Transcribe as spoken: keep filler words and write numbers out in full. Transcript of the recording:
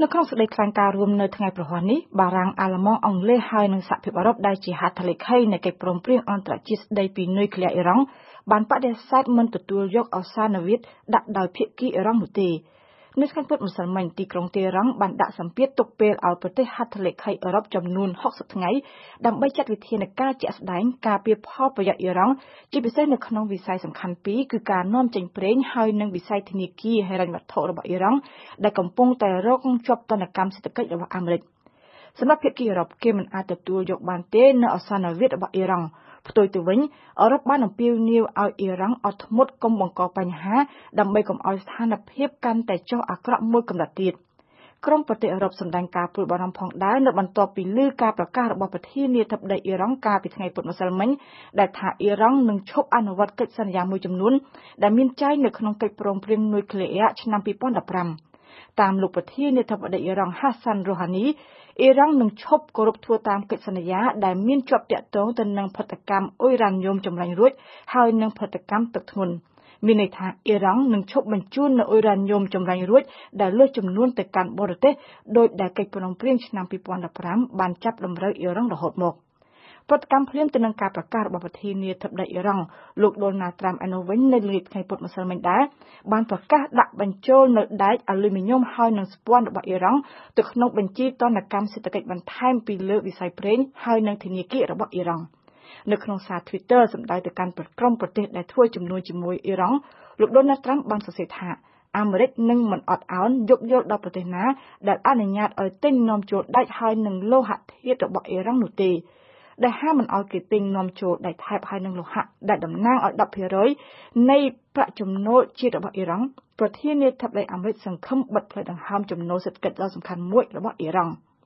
នៅក្នុងសេចក្តីថ្លែងការណ៍រួមនៅថ្ងៃប្រហ័ននេះបារាំងអាល្លឺម៉ង់អង់គ្លេសហើយនិងសហភាពអឺរ៉ុបដែលជាហត្ថលេខីនៃកិច្ចព្រមព្រៀងអន្តរជាតិស្តីពីនុយក្លេអ៊ែរអ៊ីរ៉ង់បានបដិសេធមិនទទួលយកឱសានវិទ្យដាក់ដោយភាគីអ៊ីរ៉ង់នោះទេនៅថ្ងៃពុធម្សិលមិញទីក្រុងតេហ៍រ៉ង់បានដាក់សម្ពាធទុកពេលឲ្យប្រទេសហត្ថលេខីអឺរ៉ុបចំនួនហុកសិបថ្ងៃដើម្បីចាត់វិធានការជាក់ស្ដែងការពារផលប្រយោជន៍អ៊ីរ៉ង់ជាពិសេសនៅក្នុងវិស័យសំខាន់ពីរគឺការនាំចេញប្រេងហើយនិងវិស័យធនាគារហិរញ្ញវត្ថុរបស់អ៊ីរ៉ង់ដែលកំពុងតែរងជាប់ទណ្ឌកម្មសេដ្ឋកិច្ចរបស់អាមេរិកសម្រាប់ភាគីអឺរ៉ុបគេមិនអាចទទួលយកបានទេនៅឱសានវិទ្យរបស់អ៊ីរ៉ង់ផ្ទុយទៅវិញអឺរ៉ុបបានអំពាវនាវឲ្យអ៊ីរ៉ង់អត់ធ្មត់កុំបង្កបញ្ហាដើម្បីកុំឲ្យស្ថានភាពកាន់តែចុះអាក្រក់មួយកម្រិតទៀតក្រុមប្រទេសអឺរ៉ុបសម្ដែងការព្រួយបារម្ភផងដែរនៅបន្ទាប់ពីឮការប្រកាសរបស់ប្រធានាធិបតីអ៊ីរ៉ង់កាលពីថ្ងៃពុធម្សិលមិញដែលថាអ៊ីរ៉ង់នឹងឈប់អនុវត្តកិច្ចសន្យាមួយចំនួនដែលមានចែងនៅក្នុងកិច្ចព្រមព្រៀងនុយក្លេអ៊ែរឆ្នាំពីរពាន់ដប់ប្រាំតាមលោកប្រធានាធិបតីអ៊ីរ៉ង់ហាសាន់រូហានីអ៊ីរ៉ង់នឹងឈប់គោរពធ្វើតាមកិច្ចសន្យាដែលមានជាប់ទាក់ទងទៅនឹងផលិតកម្មអ៊ុយរ៉ានីយ៉ូមចម្រាញ់រួចហើយនិងផលិតកម្មទឹកធ្ងន់មានន័យថាអ៊ីរ៉ង់នឹងឈប់បញ្ជូននៅអ៊ុយរ៉ានីយ៉ូមចម្រាញ់រួចដែលលើសចំនួនទៅកាន់បរទេសដោយដែលកិច្ចព្រមព្រៀងឆ្នាំពីរពាន់ដប់ប្រាំបានចាប់តម្រូវអ៊ីរ៉ង់រហូតមកប្រតិកម្មភ្លាមទៅនឹងការប្រកាសរបស់ប្រធានាធិបតីអ៊ីរ៉ង់លោកដូណាល់ត្រាំឯនោះវិញនៅល្ងាចថ្ងៃពុធម្សិលមិញដែរបានប្រកាសដាក់បញ្ចូលនៅដែកអាលុយមីញ៉ុមហើយនិងស្ពាន់របស់អ៊ីរ៉ង់ទៅក្នុងបញ្ជីទណ្ឌកម្មសេដ្ឋកិច្ចបន្ថែមពីលើវិស័យប្រេងហើយនិងធនាគាររបស់អ៊ីរ៉ង់នៅក្នុងសារ Twitter សម្ដៅទៅកាន់ក្រុមប្រទេសដែលធ្វើជំនួញជាមួយអ៊ីរ៉ង់លោកដូណាល់ត្រាំបានសរសេរថាអាមេរិកនឹងមិនអត់ឱនយោគយល់ដល់ប្រទេសណាដែលអនុញ្ញាតឲ្យទិញនាំចូលដែកហើយនិងលោហៈធាតុរបស់អ៊ីរ៉ង់នោះទេដែលហាមមិនឲ្យគេទិញនាំចូលដែកថែបហើយនិងលោហៈដែលតំណាងឲ្យ ដប់ភាគរយ នៃប្រាក់ចំណូលជាតិរបស់អ៊ីរ៉ង់ប្រធានាធិបតីអាមេរិកសង្ឃឹមបិទផ្លូវដង្ហើមចំណូលសេដ្ឋកិច្ចដ៏សំខាន់មួយរបស់អ៊ីរ៉ង់